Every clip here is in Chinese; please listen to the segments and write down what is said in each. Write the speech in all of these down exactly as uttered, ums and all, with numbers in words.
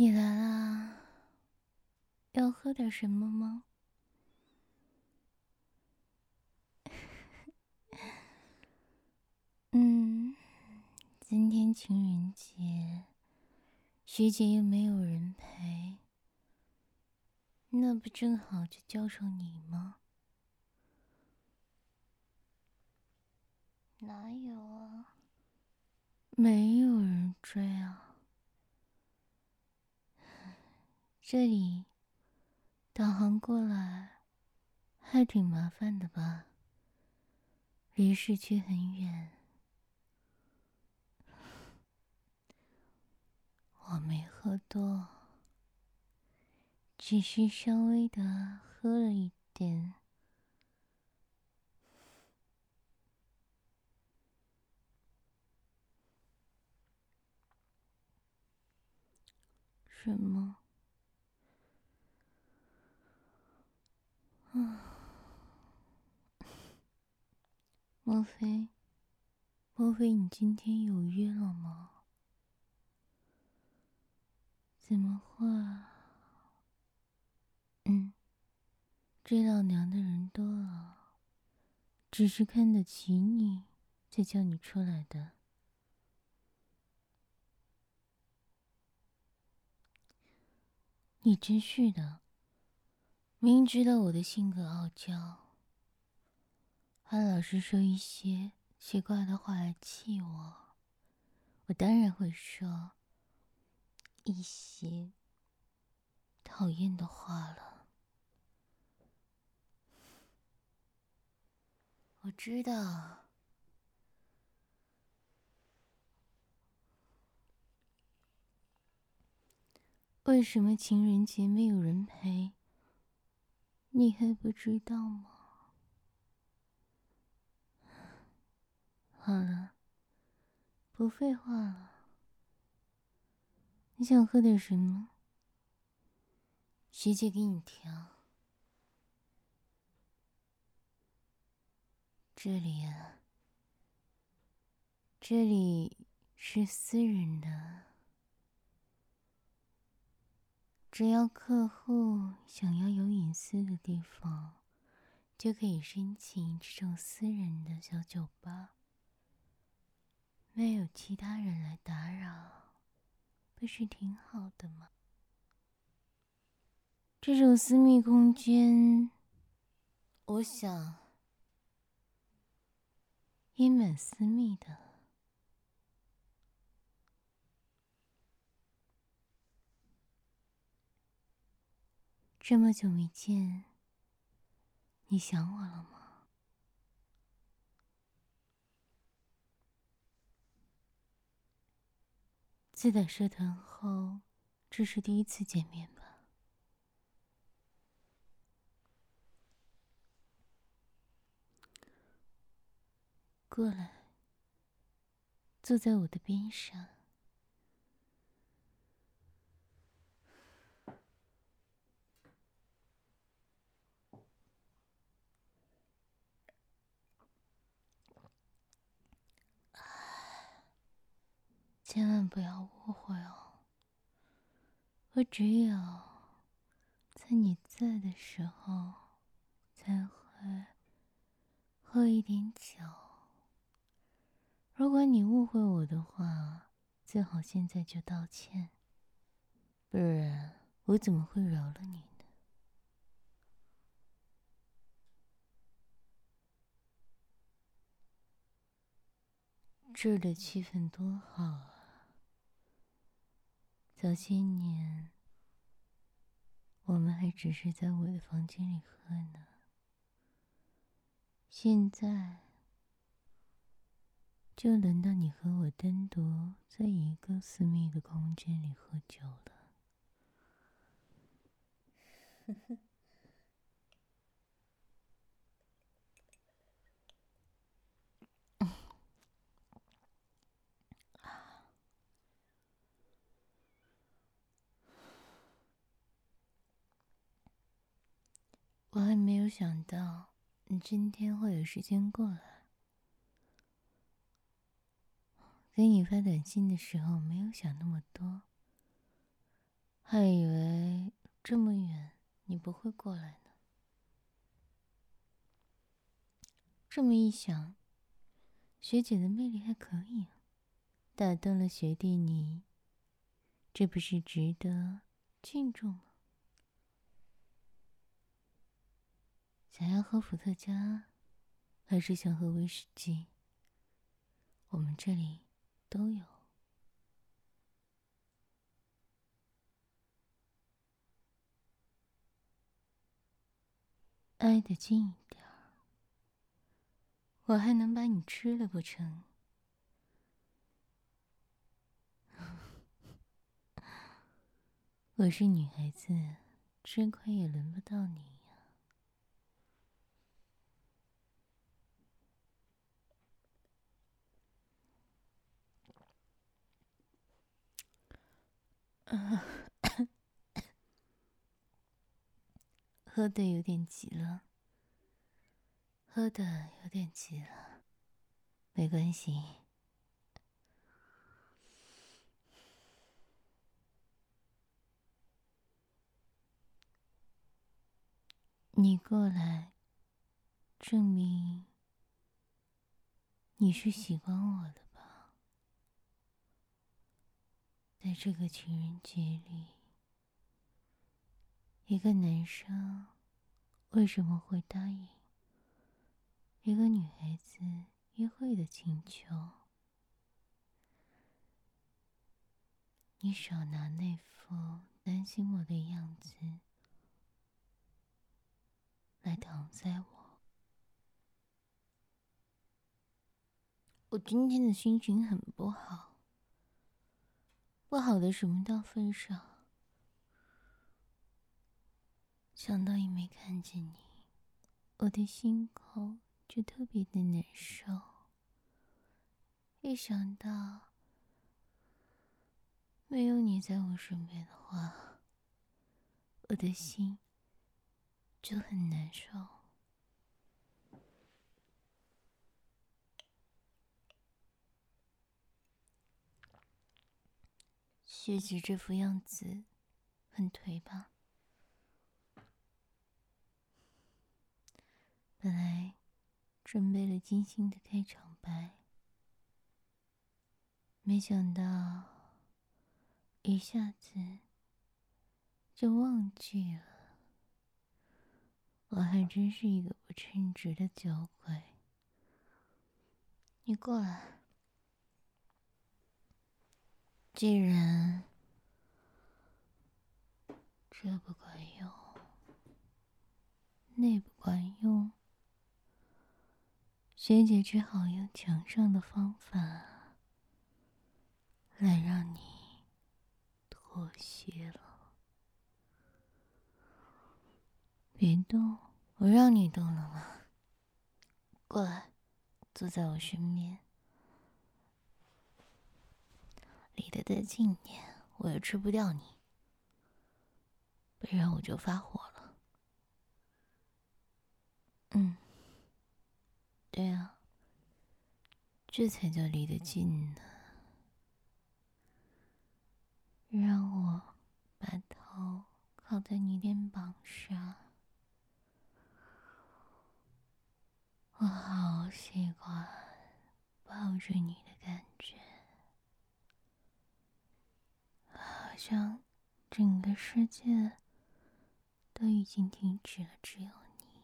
你来啦，要喝点什么吗？嗯，今天情人节，学姐又没有人陪，那不正好就叫上你吗？哪有啊，没有人追啊。这里导航过来还挺麻烦的吧？离市区很远。我没喝多，只是稍微的喝了一点。什么？啊？莫非，莫非你今天有约了吗？怎么会？嗯，追老娘的人多了，只是看得起你，才叫你出来的。你真是的，明知道我的性格傲娇，还老是说一些奇怪的话来气我，我当然会说一些讨厌的话了。我知道，为什么情人节没有人陪，你还不知道吗？好了，不废话了。你想喝点什么？学姐给你调。这里啊，这里是私人的，只要客户想要有隐私的地方，就可以申请这种私人的小酒吧，没有其他人来打扰，不是挺好的吗？这种私密空间，我想也蛮私密的。这么久没见，你想我了吗？自打社团后，这是第一次见面吧？过来，坐在我的边上。千万不要误会哦，我只有在你在的时候才会喝一点酒。如果你误会我的话，最好现在就道歉，不然我怎么会饶了你呢？这儿的气氛多好啊！早些年，我们还只是在我的房间里喝呢，现在就轮到你和我单独在一个私密的空间里喝酒了。我还没有想到你今天会有时间过来。给你发短信的时候没有想那么多， 还以为这么远你不会过来呢。这么一想，学姐的魅力还可以啊，打动了学弟你，这不是值得敬重吗？想要喝伏特加，还是想喝威士忌？我们这里都有。挨得近一点儿，我还能把你吃了不成？我是女孩子，吃亏也轮不到你呀。喝的有点急了，喝的有点急了，没关系。你过来，证明你是喜欢我的吧？在这个情人节里，一个男生为什么会答应一个女孩子约会的请求？你少拿那副担心我的样子来搪塞我。我今天的心情很不好，不好的什么到份上，想到也没看见你，我的心口就特别的难受。一想到没有你在我身边的话，我的心就很难受。学姐这副样子很颓吧？本来准备了精心的开场白，没想到一下子就忘记了。我还真是一个不称职的酒鬼。你过来，既然这不管用，那不管用，学姐只好用墙上的方法来让你妥协了。别动，我让你动了吗？过来，坐在我身边，离得再近点，我也吃不掉你，不然我就发火了。嗯，对啊，这才叫离得近呢。让我把头靠在你肩膀上，我好习惯抱着你的感觉，好像整个世界都已经停止了，只有你。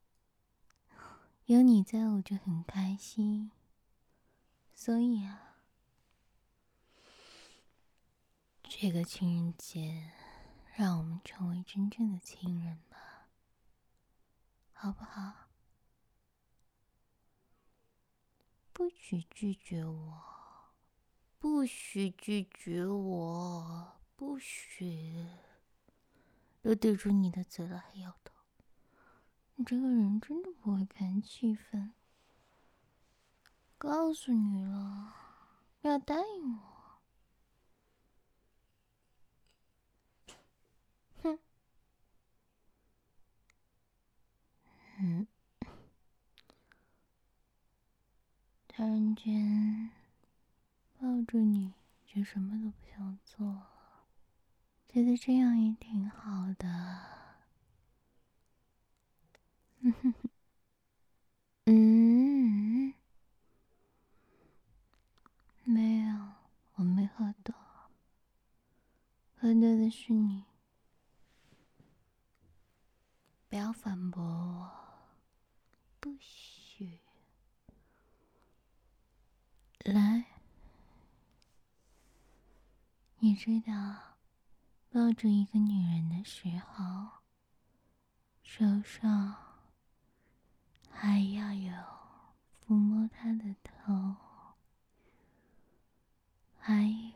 有你在我就很开心，所以啊，这个情人节，让我们成为真正的情人吧，好不好？不许拒绝我，不许拒绝我，不许！都对住你的嘴了还摇头，你这个人真的不会看气氛。告诉你了，要答应我。哼，嗯，突然间抱着你，就什么都不想做了。 觉得这样也挺好的。嗯哼哼，嗯，没有，我没喝多，喝多的是你。不要反驳我，不许。来，你知道，抱着一个女人的时候，手上还要有抚摸她的头，还有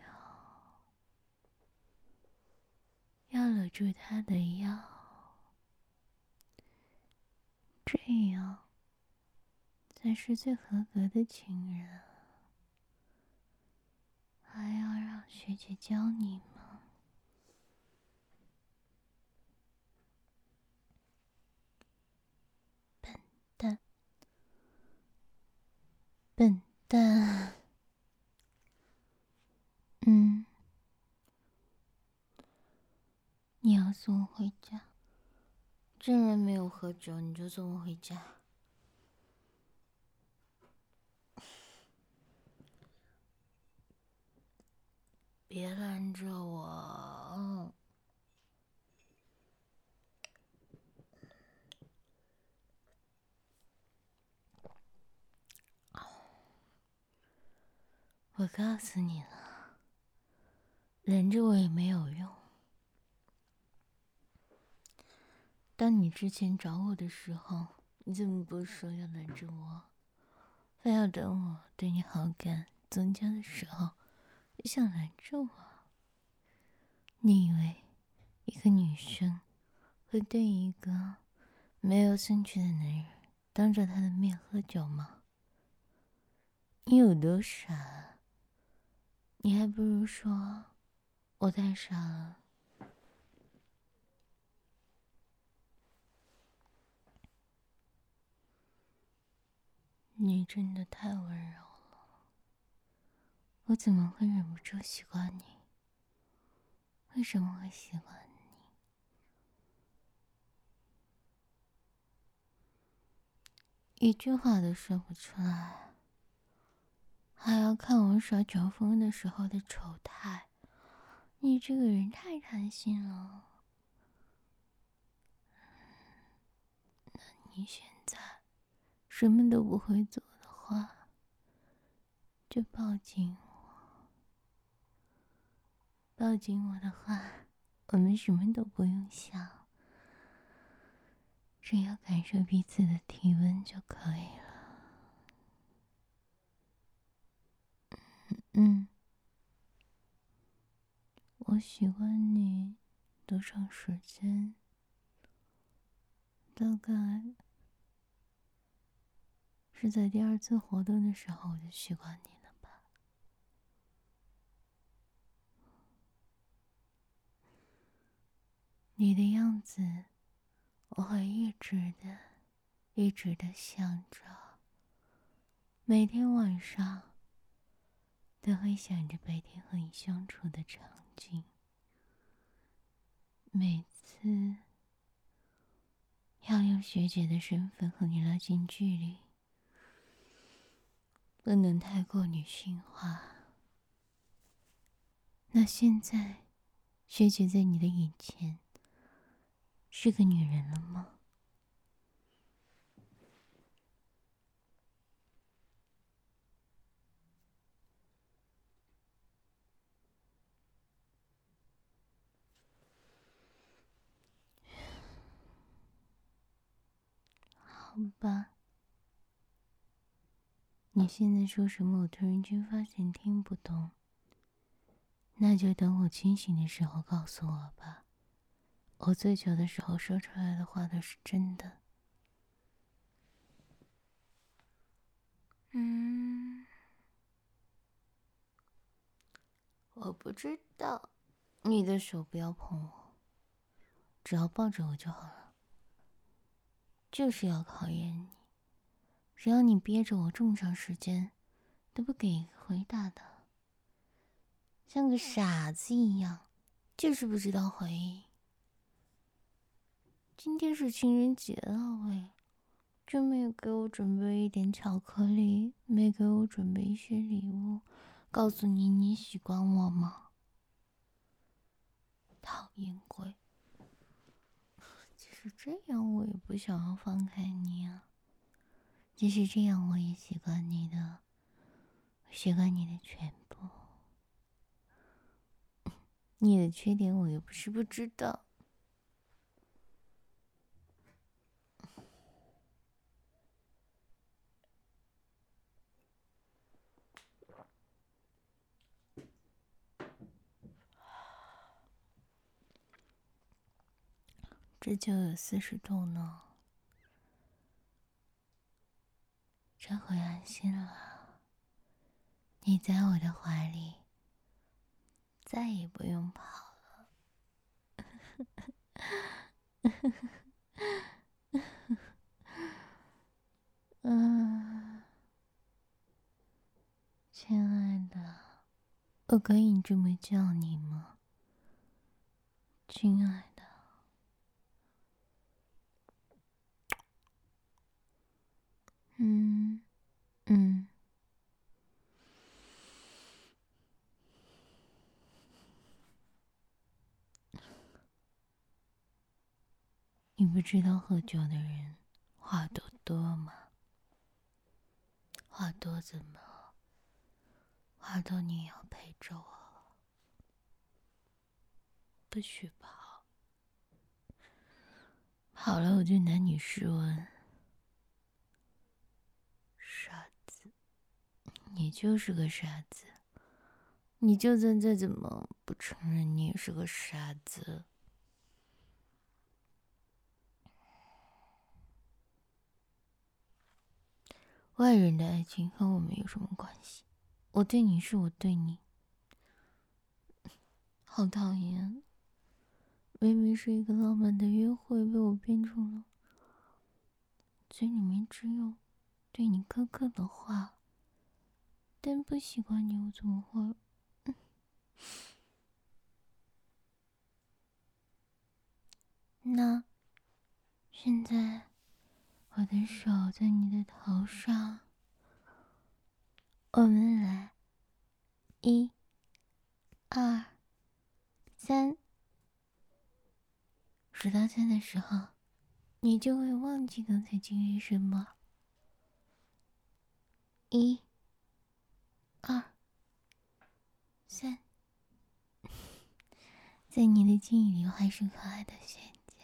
要搂住她的腰，这样才是最合格的情人。还要让学姐教你吗？笨蛋，笨蛋。嗯，你要送我回家？证人没有喝酒，你就送我回家。别拦着我！我告诉你了，拦着我也没有用。当你之前找我的时候，你怎么不说要拦着我？非要等我对你好感增加的时候，你想拦着我？你以为一个女生会对一个没有兴趣的男人当着他的面喝酒吗？你有多傻？你还不如说我太傻了。你真的太温柔了，我怎么会忍不住喜欢你？为什么会喜欢你？一句话都说不出来，还要看我耍酒疯的时候的丑态。你这个人太贪心了。那你现在什么都不会做的话，就抱紧我。抱紧我的话，我们什么都不用想，只要感受彼此的体温就可以了。嗯，我喜欢你多长时间？大概是在第二次活动的时候我就喜欢你了吧？你的样子，我会一直的、一直的想着，每天晚上都会想着白天和你相处的场景。每次要用学姐的身份和你拉近距离，不能太过女性化。那现在，学姐在你的眼前是个女人了吗？好吧，你现在说什么我突然间发现听不懂，那就等我清醒的时候告诉我吧。我醉酒的时候说出来的话都是真的。嗯，我不知道，你的手不要碰我，只要抱着我就好了。就是要考验你，只要你憋着我这么长时间都不给回答的，像个傻子一样， 就是不知道回应。今天是情人节了喂，就没有给我准备一点巧克力，没给我准备一些礼物，告诉你你喜欢我吗？讨厌鬼！即使这样，我也不想要放开你啊。即使这样，我也习惯你的，习惯你的全部。你的缺点我又不是不知道。这就有四十度呢，这回安心了。你在我的怀里，再也不用跑了。嗯，亲爱的，我可以这么叫你吗？亲爱的。嗯嗯。你不知道喝酒的人话多多吗？话多怎么？话多你也要陪着我，不许跑，跑了我就男女试问。傻子，你就是个傻子，你就算再怎么不承认，你也是个傻子。外人的爱情和我们有什么关系？我对你是我对你。好讨厌，明明是一个浪漫的约会，被我变成了嘴里面只有对你苛刻的话。但不喜欢你，我怎么会？嗯、那现在我的手在你的头上，我们来，一、二、三，数到三的时候，你就会忘记刚才经历什么。一、二、三，在你的记忆里，我还是可爱的学姐。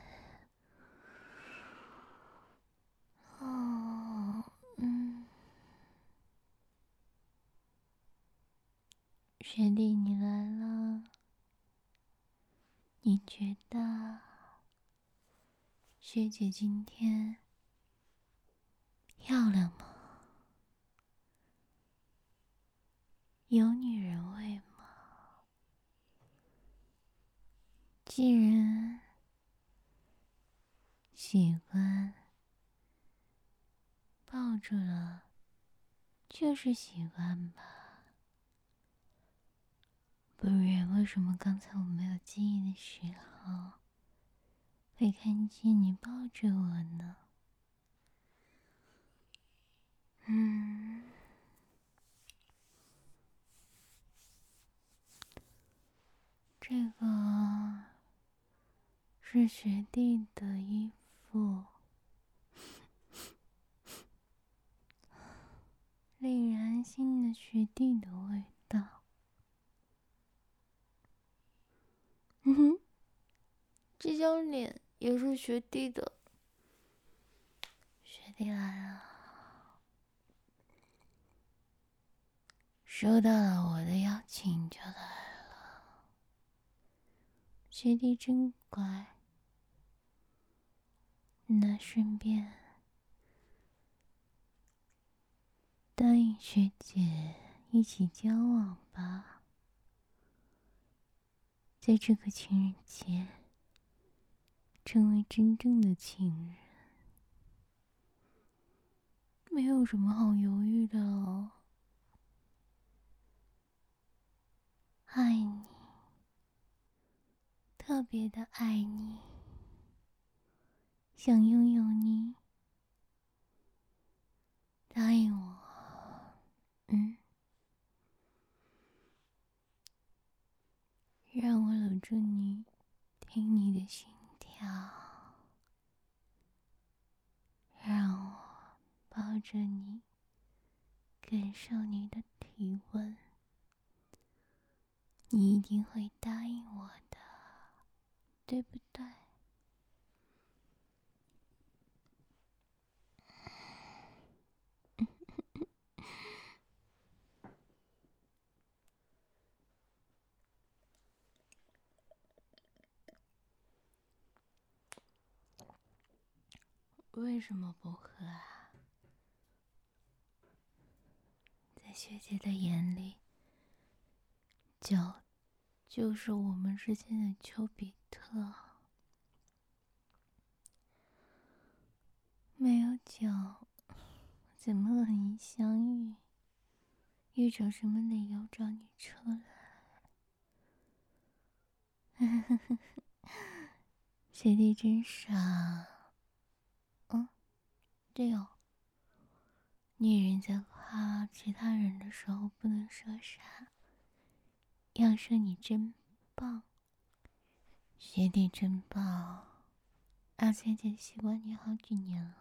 哦，嗯，学弟你来了，你觉得学姐今天漂亮吗？有女人味吗？既然喜欢抱住了，就是喜欢吧。不然为什么刚才我没有记忆的时候，会看见你抱着我呢？嗯，这个是学弟的衣服，令人安心的学弟的味道。嗯哼，这张脸也是学弟的。学弟来了，收到了我的邀请就来了。学弟真乖，那顺便答应学姐一起交往吧，在这个情人节成为真正的情人，没有什么好犹豫的哦。爱你， 特别的爱你，想拥有你，答应我，嗯，让我搂住你，听你的心跳，让我抱着你，感受你的体温。你一定会答应我的，对不对？为什么不喝啊？在学姐的眼里，酒就是我们之间的丘比特。没有酒，怎么和你相遇？又找什么理由找你出来？学弟真傻。嗯，对哦。女人在夸其他人的时候不能说傻，要说你真棒，学弟真棒。而且姐喜欢你好几年了。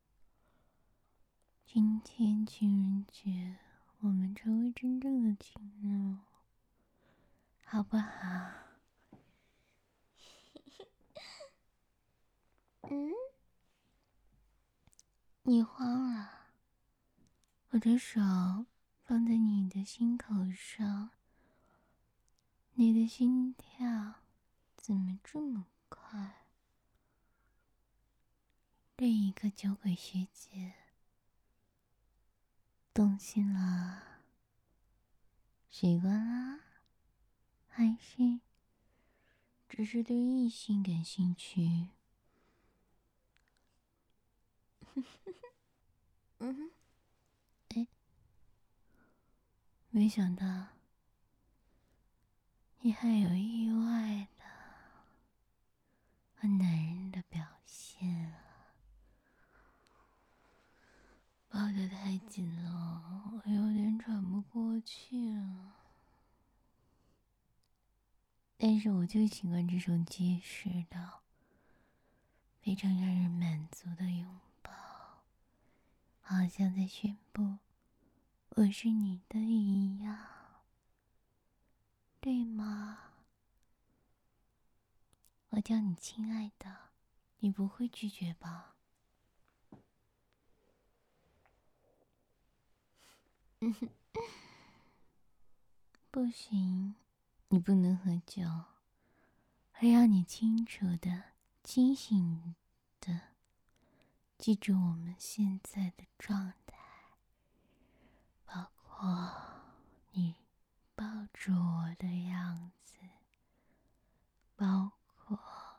今天情人节，我们成为真正的情人了，好不好？嗯，你慌了？我的手放在你的心口上，你的心跳怎么这么快？另一个酒鬼学姐动心了，习惯啦，还是只是对异性感兴趣？嗯，哎，没想到你还有意外的和男人的表现啊！抱得太紧了，我有点喘不过气了。但是我就喜欢这种结实的、非常让人满足的拥抱，好像在宣布我是你的一样，对吗？我叫你亲爱的，你不会拒绝吧？嗯哼，不行，你不能喝酒，还要你清楚的、清醒的记住我们现在的状态，包括你抱住我的样子，包括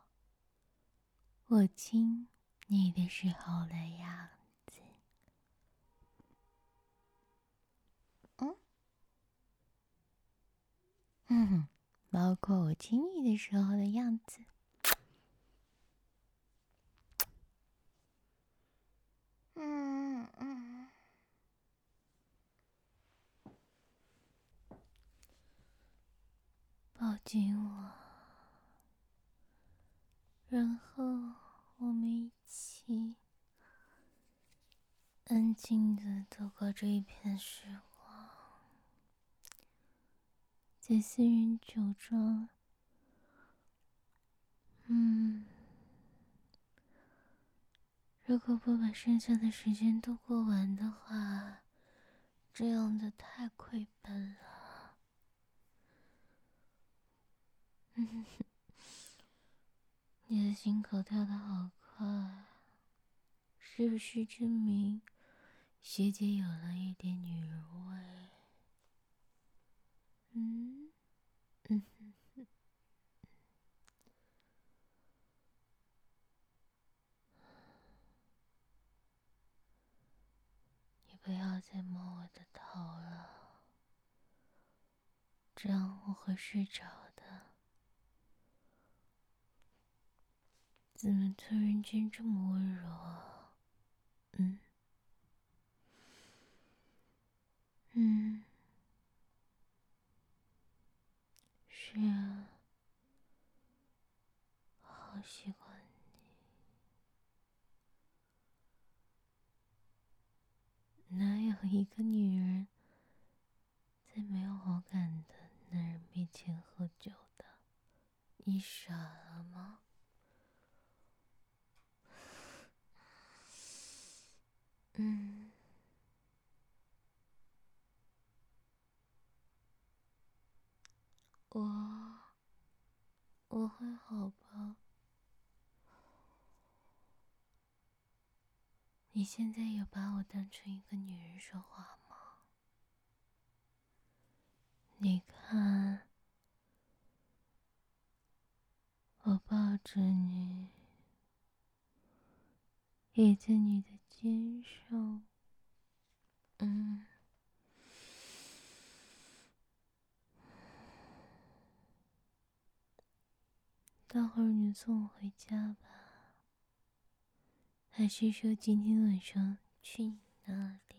我亲你的时候的样子。嗯嗯，包括我亲你的时候的样子。嗯嗯，抱紧我，然后我们一起安静的度过这一片时光，在私人酒庄。嗯，如果不把剩下的时间都过完的话，这样的太亏本了。嗯，你的心口跳得好快，是不是证明学姐有了一点女人味？嗯嗯，你不要再摸我的头了，这样我会睡着的。 怎么突然间这么温柔啊？嗯嗯，是啊，好喜欢你。哪有一个女人在没有好感的男人面前喝酒的？你傻了吗？嗯，我我还好吧？你现在有把我当成一个女人说话吗？你看，我抱着你，倚在你的肩上，嗯，待会儿你送我回家吧。还是说今天晚上去你那里？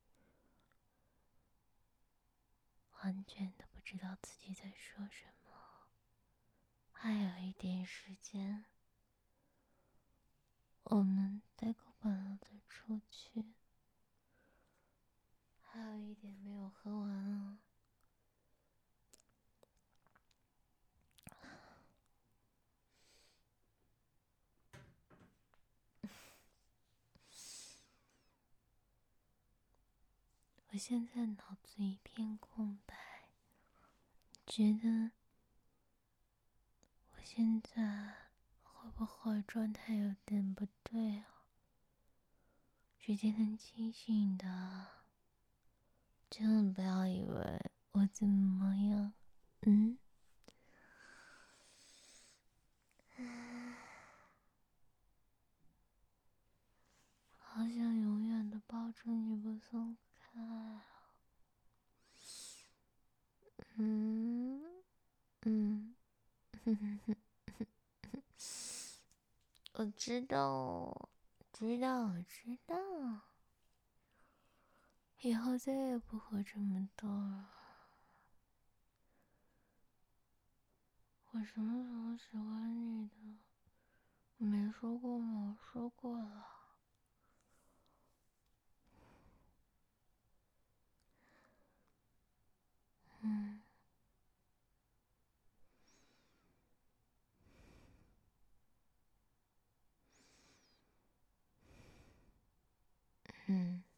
完全的不知道自己在说什么。还有一点时间，我们待够饱了再出去。还有一点没有喝完啊。我现在脑子一片空白，觉得我现在会不会状态有点不对啊？之前很清醒的，千万不要以为我怎么样，嗯？好想永远的抱着你不松开啊。嗯嗯，哼哼哼。我知道，知道，我知道，以后再也不会这么多了。我什么时候喜欢你的？我没说过吗？我说过了。嗯嗯。